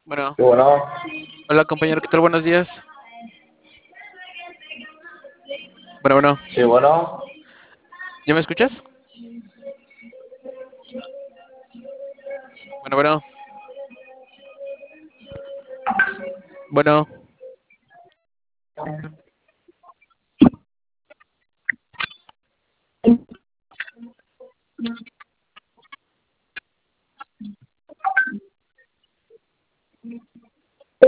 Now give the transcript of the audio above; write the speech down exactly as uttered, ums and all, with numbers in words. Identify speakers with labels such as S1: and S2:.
S1: Bueno,
S2: Sí, bueno,
S1: hola compañero, ¿qué tal? Buenos días. Bueno, bueno,
S2: sí, bueno,
S1: ¿ya me escuchas? Bueno, bueno, bueno.